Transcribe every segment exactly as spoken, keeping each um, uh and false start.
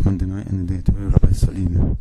Monday night in the Torah, Rabbi Salim.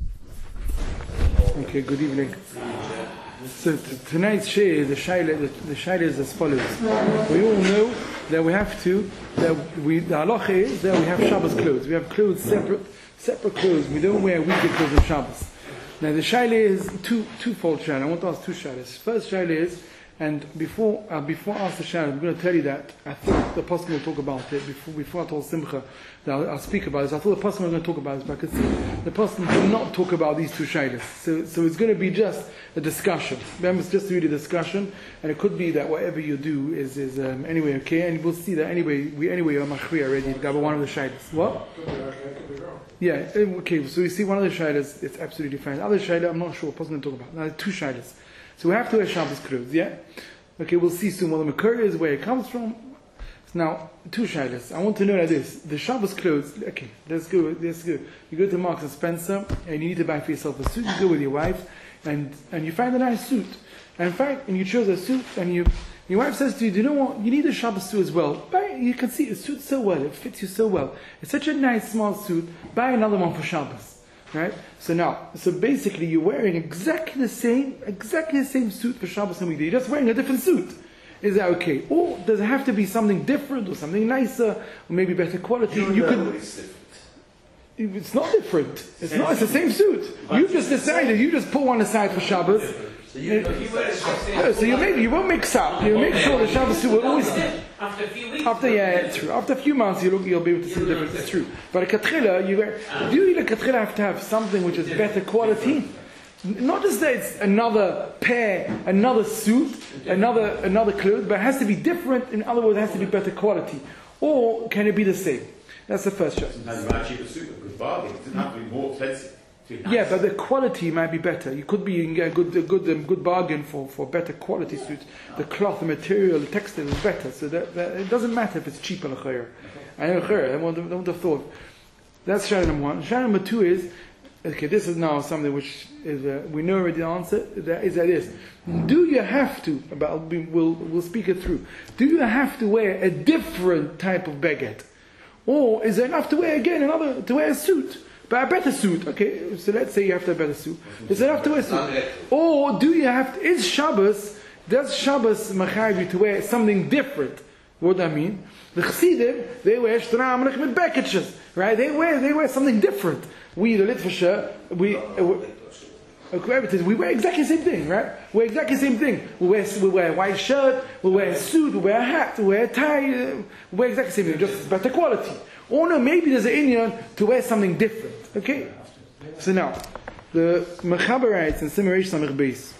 Okay, good evening. So t- tonight's share, the shaila, the, the shaila is as follows. We all know that we have to, that we, the halacha is that we have Shabbos clothes. We have clothes separate, separate clothes. We don't wear weekday clothes on Shabbos. Now the shaila is two, twofold shaila. I want to ask two shailas. First shaila is, and before uh, before I ask the shaila, I'm going to tell you that I thought the pastor will talk about it before before I told Simcha that I'll, I'll speak about this. I thought the pastor was going to talk about this, but I could see the pastor did not talk about these two shailas. So so it's going to be just a discussion. Remember, it's just really a discussion, and it could be that whatever you do is is um, anyway okay, and we'll see that anyway. We anyway are machri already to cover one of the shailas. What? Yeah. Okay. So we see one of the shailas. It's absolutely fine. The other shaila, I'm not sure. Pastor didn't talk about. Now two shailas. So we have to wear Shabbos clothes, yeah? Okay, we'll see soon what the Makar is, where it comes from. Now, two shaylas. I want to know like this. The Shabbos clothes, okay, let's go, let's go. You go to Marks and Spencer, and you need to buy for yourself a suit. You go with your wife, and, and you find a nice suit. And in fact, and you chose a suit, and you, your wife says to you, do you know what? You need a Shabbos suit as well. Buy, you can see it suits so well, it fits you so well. It's such a nice, small suit. Buy another one for Shabbos. Right? So now, so basically you're wearing exactly the same, exactly the same suit for Shabbos and weekday. You're just wearing a different suit. Is that okay? Or does it have to be something different or something nicer or maybe better quality? You, you could. It's not different. It's not. It's the same suit. You just decided. You just put one aside for Shabbos. So you, yeah, so you make you won't mix up. You make sure the Shabbos suit will always. After a few weeks. After yeah, it's true. After a few months, you look, you'll be able to see the difference. It's true. But a katrila, you do you a katrila have to have something which is better quality? Not just that it's another pair, another suit, another another clothes, but it has to be different. In other words, it has to be better quality. Or can it be the same? That's the first choice. Sometimes you buy a cheaper suit, a good bargain. It doesn't have to be more expensive. Yeah, but the quality might be better. You could be you can get a good, a good, um, good bargain for, for better quality suits. The cloth, the material, the textile is better. So that, that it doesn't matter if it's cheaper. I know. I wouldn't have thought. That's shayla number one. Shayla number two is okay. This is now something which is uh, we know already the answer. That is that this. Do you have to? About we'll we'll speak it through. Do you have to wear a different type of baguette, or is it enough to wear again another to wear a suit? But a better suit, okay, so let's say you have to have a better suit. Is it enough to wear a suit? Or do you have to, is Shabbos, does Shabbos machayev you to wear something different? What do I mean? The Chassidim, they wear shtanam with packages, right? They wear, they wear something different. We, the Litvisher, we, uh, we wear exactly the same thing, right? We wear exactly the same thing. We wear, we wear a white shirt, we wear a suit, we wear a hat, we wear a tie, uh, we wear exactly the same thing, just better quality. Or no, maybe there's an Indian to wear something different. Okay? So now, the Mechaber writes in Simmer Reish Samech Beis,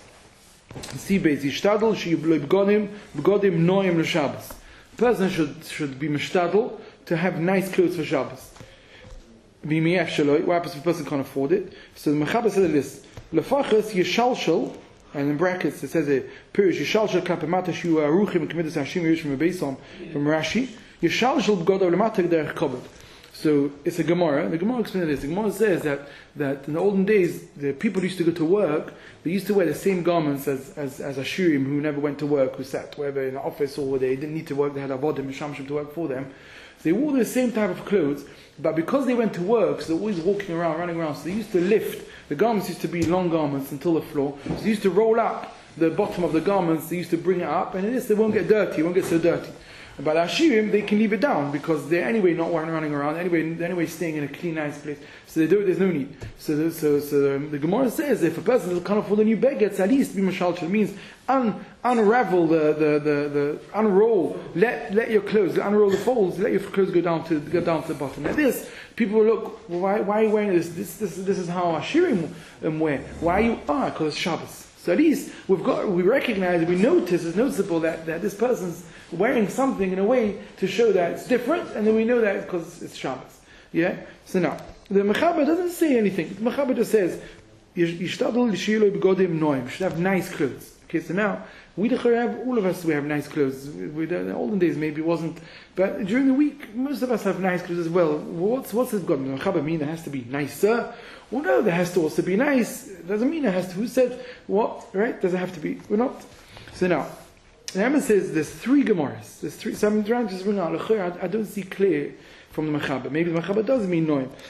see Beis, Yishtadl she'yiblo b'godim, b'godim noim l'Shabbos. A person should, should be mishtadl to have nice clothes for Shabbos. B'miyaf shaloi, what happens if a person can't afford it? So the Mechaber says this, Lefachas yishalshal, and in brackets it says a Pirish, yishalshal kapemata shu aruchim k'midas hashim yish from Beisom, from Rashi, Yishalshal b'godav l'matak derech kobod. So it's a Gemara. The Gemara explains this. The Gemara says that, that in the olden days, the people used to go to work. They used to wear the same garments as as, as Ashurim who never went to work, who sat wherever in the office or they didn't need to work. They had avodim mishamshim to work for them. So they wore the same type of clothes, but because they went to work, so they're always walking around, running around. So they used to lift. The garments used to be long garments until the floor. So they used to roll up the bottom of the garments. They used to bring it up, and in this they won't get dirty. It won't get so dirty. But Ashirim, they can leave it down because they're anyway not running around, anyway, they're anyway staying in a clean, nice place. So they do it, there's no need. So, the, so, so um, the Gemara says if a person can't afford a new baguette, at least be mashalchel. It means un, unravel the, the, the, the unroll, let let your clothes, unroll the folds, let your clothes go down to go down to the bottom. Now this, people will look, why, why are you wearing this? This, this, this is how Ashirim um, wear. Why are you? Ah, because it's Shabbos. So at least we've got, we recognize, we notice, it's noticeable that, that this person's wearing something in a way to show that it's different, and then we know that because it's Shabbos. Yeah? So now, the Mechaber doesn't say anything. The Mechaber just says, Yishtadl l'shiyoloi b'godim noim, should have nice clothes. Okay, so now, we have, all of us, we have nice clothes. We, in the olden days maybe it wasn't, but during the week, most of us have nice clothes as well. What's, what's this got? The Mechaber mean it has to be nicer? Well, no, there has to also be nice. It doesn't mean it has to. Who said what? Right? Does it have to be? We're not. So now, the Rambam says there's three Gemaras. There's three. So I'm trying to just bring out. I don't see clear from the Mechaber. Maybe the Mechaber does mean noim.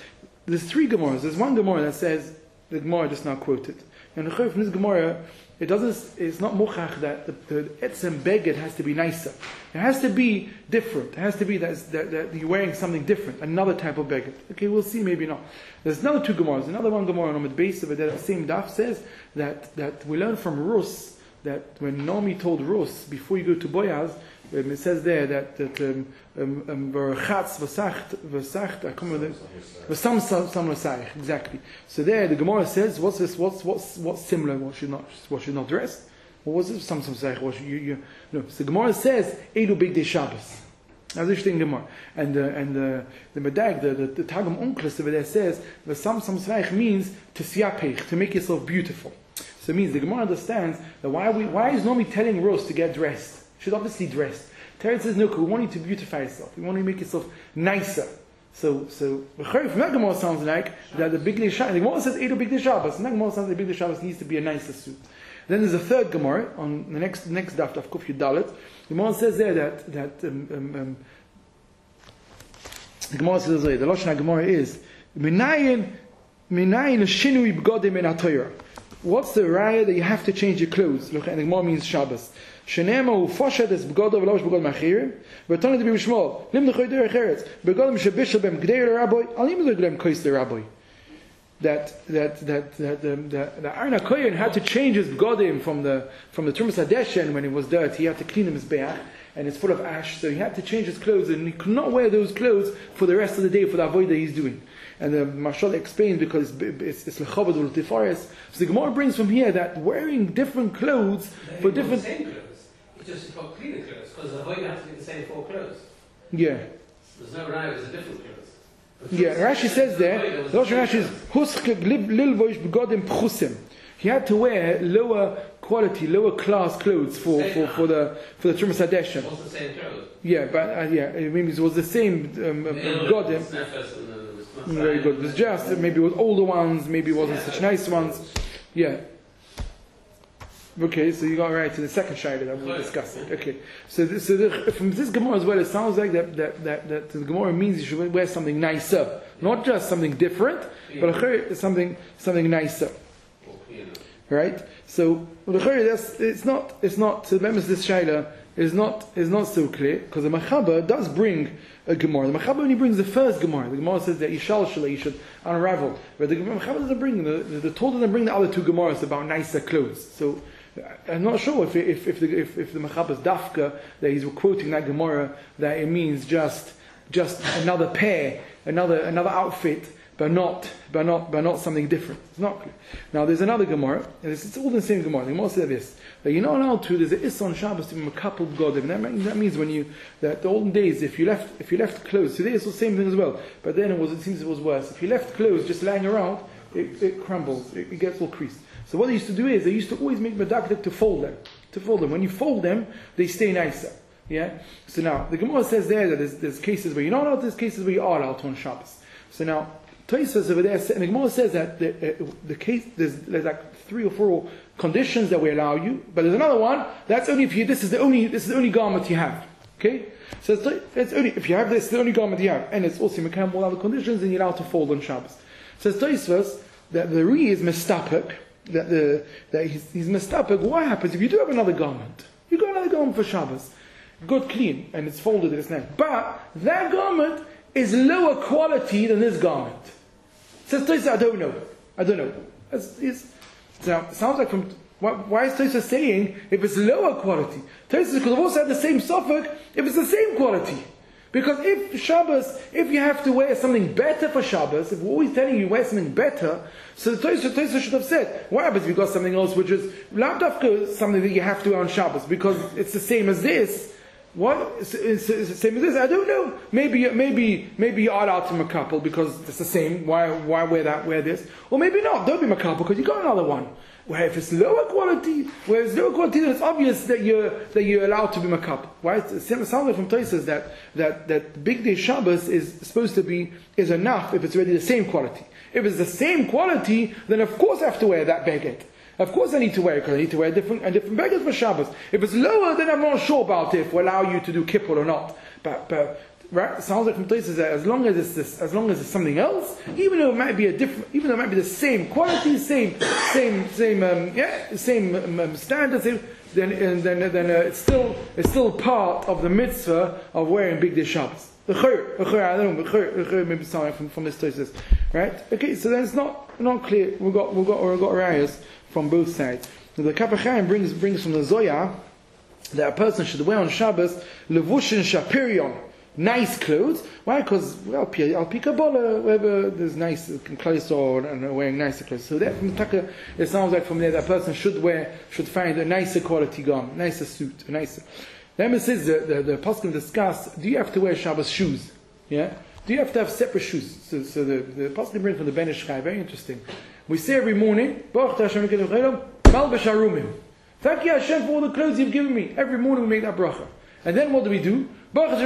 there's three Gemaras. There's one Gemara that says, the Gemara just now quoted. And the from this Gemara, it doesn't, it's not muchach that the, the etzem beged has to be nicer. It has to be different. It has to be that, that, that you're wearing something different, another type of beged. Okay, we'll see, maybe not. There's another two Gemaras. Another one Gemara on the base of it, that same daf says that, that we learn from Rus that when Naomi told Rus, before you go to Boaz, um, it says there that that um um v'chatz v'sacht v'sacht I come with it v'sam sam v'saich, exactly. So there the Gemara says, what's this? What's what's what's similar? What should not what should not dress? What was it? Sam sam v'saich. What should you you no? So the Gemara says Elu Bigdei Shabbos. That's interesting Gemara. And uh, and uh, the Medag, the the, the Targum Onkelos over there says v'sam sam v'saich means to siapech, to make yourself beautiful. So it means the Gemara understands that why we why is Naomi telling Rose to get dressed? She's obviously dressed. Teretz says, no, we want you to beautify yourself. We want you to make yourself nicer. So, so from that Gemara sounds like that the Bigdei Shabbos, the Gemara says Edo Bigdei Shabbos, and that Gemara sounds like the Bigdei Shabbos needs to be a nicer suit. Then there's a third Gemara on the next next daf of Kuf Yud Dalet. The Gemara says there that that um, um, um, the Gemara says there, the Lashon Gemara is Minayin Minayin Shinui B'Godim in HaTorah. What's the raya that you have to change your clothes? Look, and the Gemara means Shabbos. Shenema ufoshet es begodav v'losh begod machir. V'tani to be b'shmol. Lim nechoi derech eretz. Begodim shebishel bem gdei l'rabbi. Alim l'glem kois l'rabbi. That that that that the the, the Aaron HaKohen had to change his begodim from the from the Trumas Hadeshen when it was dirt. He had to clean him his beach, and it's full of ash. So he had to change his clothes, and he could not wear those clothes for the rest of the day for the avodah he's doing. And the Mashal explains because it's it's lechavod ultifaris. So the Gemara brings from here that wearing different clothes they for different. The same clothes. It's just about cleaner clothes because the avodah has to be the same four clothes. Yeah. There's no right. It's a different clothes. But Yeah. Rashi says there. The Rashi is huskeg lilvoish begodim pchusim. He had to wear lower quality, lower class clothes for, for, for the for the Trumas Hadeshen. What's the same clothes? Yeah, but uh, yeah, it means it was the same um, um, begodim. Very good. It was just maybe it was older ones, maybe it wasn't such nice ones. Yeah. Okay, so you got right to the second shayla that we'll discuss it. Okay, so this, so the, from this Gemara as well, it sounds like that that that, that the Gemara means you should wear something nicer, not just something different, but something something nicer. Right? So that's it's not it's not. So remember this shayla is not is not so clear because the Mechaber does bring a Gemara. The Mechaber only brings the first Gemara. The Gemara says that Yishal Shalei, you should unravel. But the Mechaber doesn't bring the the, the Torah doesn't bring the other two Gemaras about nicer clothes. So I'm not sure if if if the if, if the Mechaber's dafka that he's quoting that Gemara that it means just just another pair, another another outfit, but not but not but not something different. It's not clear. Now there's another Gemara, and it's, it's all the same Gemara. The Gemara says this. That you're not allowed to. There's an Issa on Shabbos to be makapel b'godim. That means, that means when you that the olden days, if you left if you left clothes, today it's the same thing as well. But then it was it seems it was worse. If you left clothes just lying around, it, it crumbles. It, it gets all creased. So what they used to do is they used to always make medakdek to fold them. To fold them. When you fold them, they stay nicer. Yeah. So now the Gemara says there that there's, there's cases where you're not allowed. There's cases where you are allowed to on Shabbos. So now Tosfos over there, and the Gemara says that the, uh, the case there's, there's like three or four conditions that we allow you, but there's another one that's only if you this is the only this is the only garment you have. Okay, so it's, it's only if you have this, it's the only garment you have, and it's also you can all other conditions, and you're allowed to fold on Shabbos. So it's Tosfos that the re is mistapek, that the that he's, he's mistapek. What happens if you do have another garment? You got another garment for Shabbos, good clean, and it's folded and it's nice, but that garment is lower quality than this garment. Says Tosfos, I don't know, I don't know. It's, it's, Now, it sounds like from why is Tosfos saying if it's lower quality? Tosfos could have also had the same suffix if it's the same quality. Because if Shabbos, if you have to wear something better for Shabbos, if we're always telling you wear something better, so Tosfos, Tosfos should have said, what happens if you got something else which is lavdafka something that you have to wear on Shabbos because it's the same as this? What? It's, it's, it's the same as this? I don't know. Maybe, maybe, maybe you are allowed to makapel because it's the same. Why, why wear that? Wear this? Or maybe not. Don't be makapel because you got another one. Where if it's lower quality, where it's lower quality, then it's obvious that you're that you're allowed to be makapel. Why? It sounds like from Tosfos that that that Bigdei Shabbos is supposed to be is enough if it's already the same quality. If it's the same quality, then of course I have to wear that beged. Of course I need to wear it because I need to wear a different, a different beged for Shabbos. If it's lower, then I'm not sure about it if we allow you to do kippur or not. But, but right? It sounds like from Tosfos that as long as it's this, as long as it's something else, even though it might be a different, even though it might be the same quality, same, same, same, um, yeah, same um, um, standards, same, then, and then, then uh, it's still, it's still part of the mitzvah of wearing big day Shabbos. The chur, the chur, I don't know, the chur, the chur maybe something from from this Tosfos, right? Okay, so then it's not not clear. We got we got we got rayas from both sides. The Kaf HaChaim brings brings from the Zoya that a person should wear on Shabbos levushin shapirion, nice clothes. Why? Because well, al pi Kabbalah, wherever there's nice clothes or and wearing nicer clothes. So that from Taka, it sounds like from there that a person should wear should find a nicer quality garment, nicer suit, a nicer. Then it says the the, the Poskim discuss: do you have to wear Shabbos shoes? Yeah. Do you have to have separate shoes? So, so the the Poskim bring from the Ben Ish Chai, very interesting. We say every morning, Baruch Hashem Malbesh Harumim. Thank you Hashem for all the clothes you've given me. Every morning we make that bracha. And then what do we do? Baruch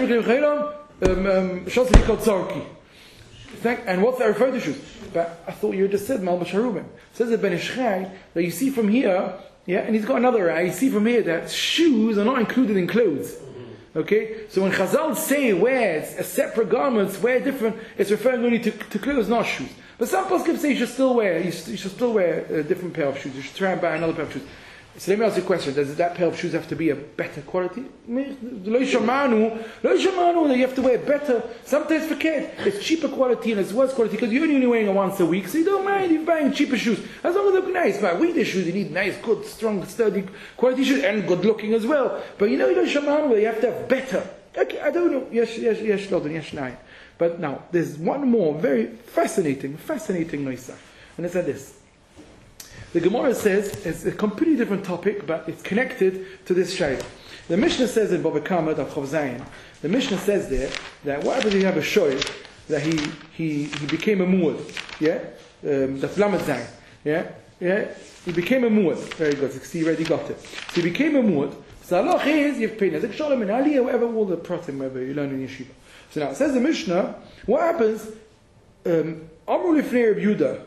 Hashem Tzarki. Thank and what's that referred to shoes? But I thought you just said Malbesh Harumim. Says the Ben Ish Chai that you see from here, yeah, and he's got another eye, you see from here that shoes are not included in clothes. Okay? So when Chazal say wear a separate garments, wear different, it's referring only to, to clothes, not shoes. But some poskim say you should still wear, you should, you should still wear a different pair of shoes. You should try and buy another pair of shoes. So let me ask you a question: does that pair of shoes have to be a better quality? Lo shamanu, lo shamanu that you have to wear better. Sometimes forget it's cheaper quality and it's worse quality because you're only wearing it once a week, so you don't mind you're buying cheaper shoes as long as they look nice. But weekday shoes you need nice, good, strong, sturdy quality shoes and good looking as well. But you know lo shamanu you have to have better. Okay, I don't know. Yes, yes, yes, Lodon, yes, nine. But now there's one more very fascinating, fascinating noisa, and it's like this. The Gemara says it's a completely different topic, but it's connected to this shayla. The Mishnah says in Bava Kama of Chav Zayin, the Mishnah says there that what happens if you have a shoy that he he he became a muad, yeah, um, the Lamed Zayin, yeah, yeah, he became a muad. Very good. See, you already got it. So he became a muad. So Allah is you've paid Nezek Shalom and Aliyah, whatever all the pratim whatever you learn in yeshiva. So now it says the Mishnah, what happens? Um, Amru Lifnei Reb Yehuda.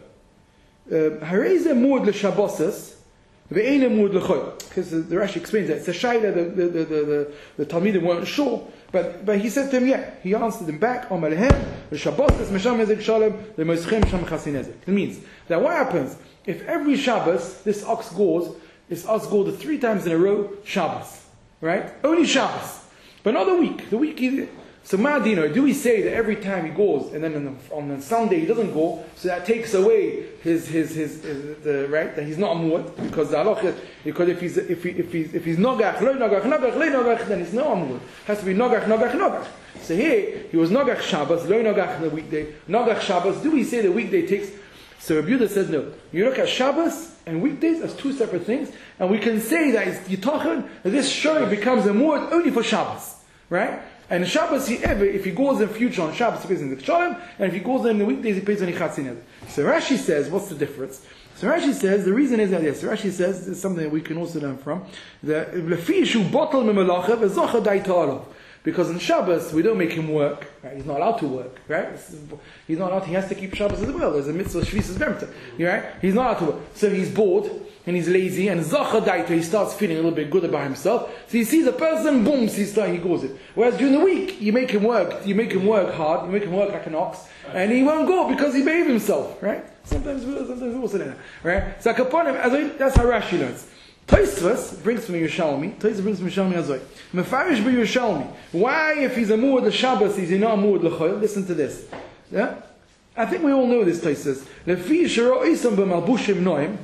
Hareze muad l'shabosas, ve'ena muad l'choil. Because the Rashi explains that it's a shayla. The the the the, the Talmidim weren't sure, but but he said to him, yeah. He answered him back. Amar lehem l'shabosas mesham nezek shalom lemoschem sham chasi nezek. It means that what happens if every Shabbos this ox goes, this ox goes three times in a row Shabbos, right? Only Shabbos, but not the week. The week. He, So Ma'adino, do we say that every time he goes and then on, the, on the Sunday he doesn't go, so that takes away his his his, his the right that he's not a muad because the halach because if he's if he if he's if he's nogach lo nogach nogach lo nogach then he's not a muad. Has to be nogach nogach nogach. So here he was nogach Shabbos lo nogach the weekday nogach Shabbos. Do we say the weekday takes? So Rabbi Yehuda says no. You look at Shabbos and weekdays as two separate things, and we can say that it's yitachin that this shoy becomes a muad only for Shabbos, right? And in Shabbos, he ever, if he goes in future on Shabbos, he pays in the Shalom, and if he goes in the weekdays, he pays on Ichatzinez. So Rashi says, what's the difference? So Rashi says, the reason is that, yes, so Rashi says, this is something that we can also learn from, that because in Shabbos, we don't make him work, right? He's not allowed to work, right? He's not allowed, he has to keep Shabbos as well. There's a mitzvah, Shvisas Bemta, right? He's not allowed to work. So he's bored, and he's lazy, and Zachadaita, he starts feeling a little bit good about himself. So he sees a person, boom, he starts, he goes it. Whereas during the week, you make him work, you make him work hard, you make him work like an ox, and he won't go because he behaved himself, right? Sometimes we sometimes we also do that, right? So Kaponim, as that's how Rashi learns. Tosfos brings from Yerushalmi. Tosfos brings from Yerushalmi Azoi. Mefarish by Yerushalmi. Why, if he's a muad the Shabbos, is he not a muad l'choil? Listen to this. Yeah, I think we all know this. Tosfos. Lefi shero isam b'malbushim noim.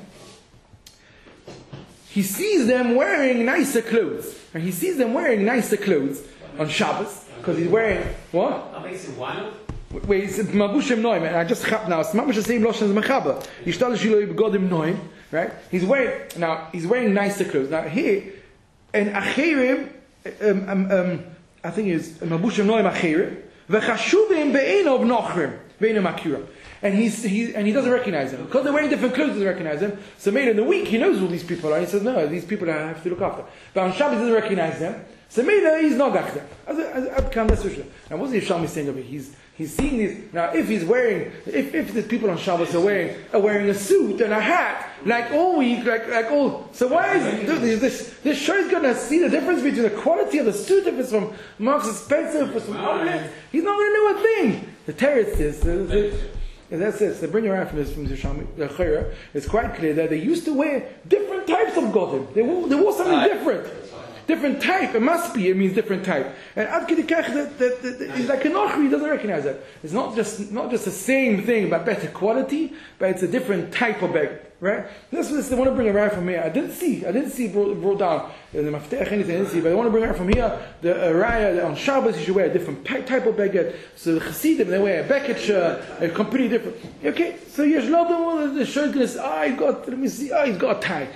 He sees them wearing nicer clothes, and he sees them wearing nicer clothes on Shabbos because he's wearing what? That makes him wild. Wait, it's Mabushim Noim, and I just chap now. It's mamish the same lashon as Mechaba. Yishtal shilo begodim Noim, right? He's wearing now. He's wearing nicer clothes now. Here, and Achirim, um, um, um, I think it's Mabushim Noim Achirim. V'chashuvim be'enov Nochrim be'enov Akira. And he's he and he doesn't recognize them because they're wearing different clothes. He doesn't recognize them. So maybe in the week he knows who these people are. And he says, "No, these people I have to look after." But on Shabbos he doesn't recognize them. So maybe he's not gach them. As a, as a, now what's the Yerushalmi saying over here? He's He's seeing these. Now, if he's wearing, if, if the people on Shabbos are wearing are wearing a suit and a hat like all week, like like all, so why is this this, this show is going to see the difference between the quality of the suit if it's from Marks and Spencer, if it's from Outlet? He's not going to know a thing. The terrorist is. The, the, and that's it. So bring around from this from the Shami, the Chayra. It's quite clear that they used to wear different types of godim. They wore, they wore something right. different. Different type. It must be. It means different type. And Ad Kidikach, that, that, that, that, like a Nochri, doesn't recognize that. It's not just not just the same thing, but better quality, but it's a different type of bag. Right? That's what they want to bring around from here. I didn't see. I didn't see brought, brought down in the Maftech anything. I didn't see, but I want to bring around from here the uh, Raya on Shabbos. You should wear a different type of baguette. So the Chassidim they wear a baguette, uh, completely different. Okay, so Yesh Lodom, the shirt is ah, he's got. Let me see. Ah, he's got a tie.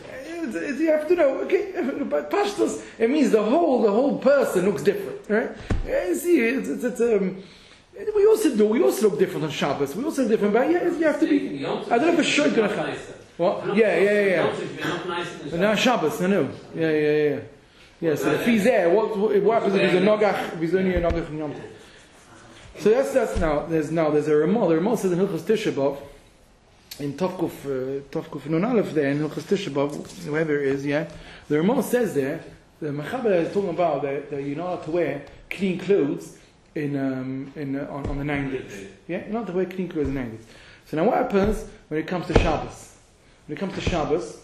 You have to know. Okay, but Pashtos, it means the whole the whole person looks different, right? You see, it's, it's, it's um. We also do. We also look different on Shabbos. We also look different, but yeah, you have to be. I don't know if a shirt gonna come. What? Yeah, yeah, yeah. yeah. No Shabbos, no, no. Yeah, yeah, yeah. Yeah. So if he's there, what what happens if he's a nogach? If he's only a nogach in Yom Tov? So that's that's now. There's now there's a Ramah. The Ramah says in Hilchos Tisha B'Av in Tovkuf uh, Tovkuf Nun Aleph there in Hilchos Tisha B'Av, whoever it is, yeah. The Ramah says there the Mechaber is talking about that, that you're not allowed to wear clean clothes. In um in uh, on, on the nine days, yeah, not the way clean clothes in nine days. So now what happens when it comes to Shabbos? When it comes to Shabbos,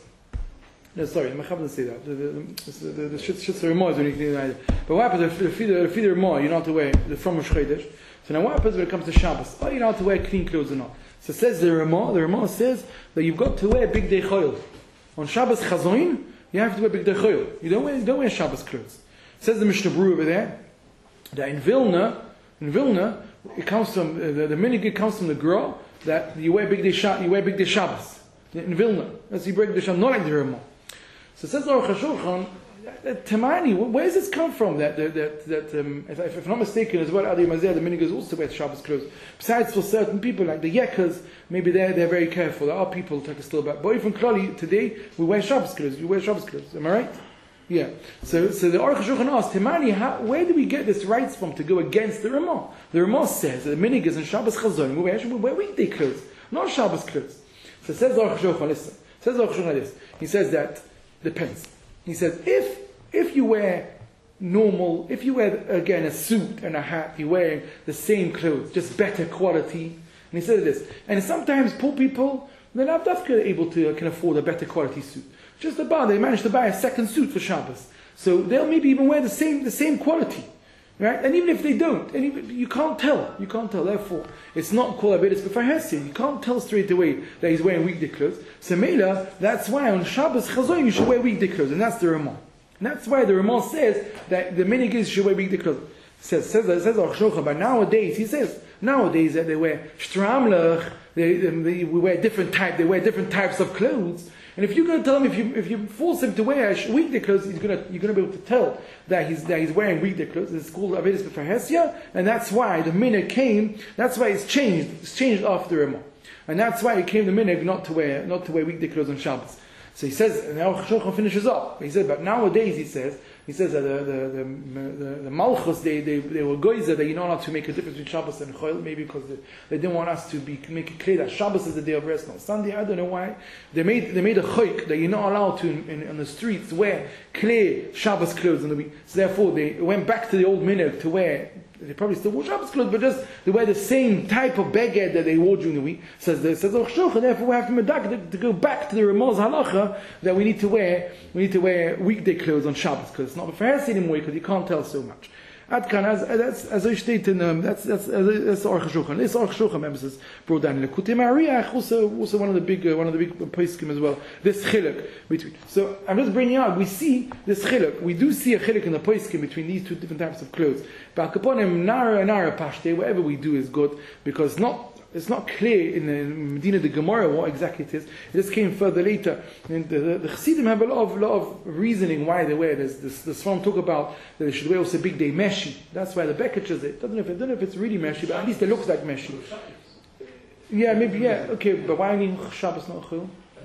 no, sorry, my Chav doesn't say that. The the the, the, the Shitz Ramah is when you clean the nine days. But what happens if the feeder feeder Ramah you're not to wear the from Rosh Chodesh? So now what happens when it comes to Shabbos? Oh, you're not to wear clean clothes or not? So it says the Ramah. The Ramah says that you've got to wear big day choil on Shabbos Chazoin. You have to wear big day choil. You don't wear you don't wear Shabbos clothes. It says the Mishnah Berurah over there. That in Vilna, in Vilna, it comes from uh, the, the minhag comes from the girl that you wear big day Shabbos, you wear big day Shabbos in Vilna. That's you break the Shabbos, not like the Ramah. So it says Aruch HaShulchan, Tamani, where does this come from? That that that, that um, if, if I'm not mistaken, as well, Adi Mazeh, the minhag is also wear Shabbos clothes. Besides for certain people like the Yekas, maybe they're they're very careful. There are people take a still back. But even Klali today, we wear Shabbos clothes. We wear Shabbos clothes. Am I right? Yeah. So, so the Aruch HaShulchan asked, Timani, how, where do we get this rights from to go against the Ramah? The Ramah says that the minhag is in Shabbos Chazon. We wear, we wear weekday clothes, not Shabbos clothes. So it says the Aruch HaShulchan, listen. It says the Aruch HaShulchan like this. He says that depends. He says if if you wear normal, if you wear again a suit and a hat, you're wearing the same clothes, just better quality. And he said this. And sometimes poor people, they're not that able to uh, can afford a better quality suit. Just about they managed to buy a second suit for Shabbos, so they'll maybe even wear the same the same quality, right? And even if they don't, and even, you can't tell, you can't tell. Therefore, it's not called avedis b'farhesia. You can't tell straight away that he's wearing weekday clothes. So Mela, that's why on Shabbos Chazon you should wear weekday clothes, and that's the Ramah. And that's why the Ramah says that the minhag is you should wear weekday clothes. Says says says Aruch HaShulchan, but nowadays he says nowadays that they wear stramlech, they, they we wear different type, they wear different types of clothes. And if you're going to tell him, if you if you force him to wear weekday clothes, he's going to you're going to be able to tell that he's that he's wearing weekday clothes. It's called avedis b'farhesia, and that's why the minhag came. That's why it's changed. It's changed after Ramah, and that's why it came the minhag not to wear not to wear weekday clothes on Shabbos. So he says, and now Shulchan finishes up. He says, but nowadays he says, he says that the the the, the, the Malchus they, they they were goyzer that you're not allowed to make a difference between Shabbos and Chol, maybe because they, they didn't want us to be make it clear that Shabbos is the day of rest, not Sunday. I don't know why they made they made a choik that you're not allowed to in, in, on the streets wear clear Shabbos clothes in the week. So therefore they went back to the old minhag to wear. They probably still wore Shabbos clothes, but just they wear the same type of beged that they wore during the week. Says the says Aruch HaShulchan, therefore we have to medak to go back to the Ramah's halacha that we need to wear we need to wear weekday clothes on Shabbos because it's not b'farhesia anymore because you can't tell so much. Adkan as as as I stated in um, that's that's that's Aruch HaShulchan. This Aruch HaShulchan members brought down in Lekutei Mariach, also also one of the big uh, one of the big poskim as well. This chiluk between. So I'm just bringing out. We see this chiluk. We do see a chiluk in the poskim between these two different types of clothes. But kaponim nara nara pashte. Whatever we do is good because it's not. It's not clear in the Medina the Gemara what exactly it is. It just came further later. And the, the, the Chassidim have a lot of, lot of reasoning why they wear this. This the Sfam talk about that they should wear also big day meshi. That's why the Beketches it. Doesn't know if I don't know if it's really meshi, but at least it looks like meshi. Yeah, maybe yeah. Okay, but why need Shabbos not chil?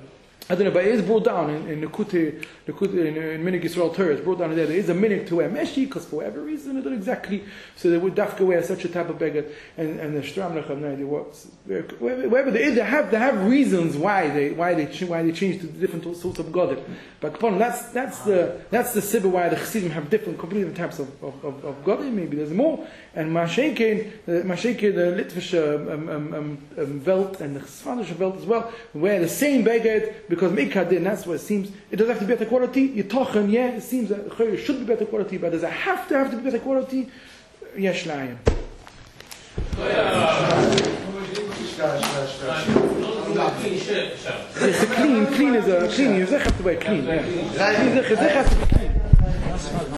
I don't know, but it is brought down in, in the Kuti, the Kuti, in, in Minig Yisrael Torah, it's brought down there. There is a minig to wear meshi, because for whatever reason, I don't know exactly, so they would dafka wear such a type of beggar, and, and the Shtramlech have no idea what, wherever they is, they have, they have reasons why they, why they, why they changed to different sorts of godim. But upon that's, that's the, that's the sibba why the Chassidim have different, completely different types of, of, of, of godim, maybe there's more, and Mashenke, Mashenke, the Litvische um, um, um, um, Welt, and the Svanische Welt as well, wear the same beggar, because Mikadin, that's what it seems. It doesn't have to be better quality. Yitochen, yeah, it seems that Chayr should be better quality, but does it have to have to be better quality? Yesh Layim. It's a clean, clean is a clean. You have to wear clean. Yeah.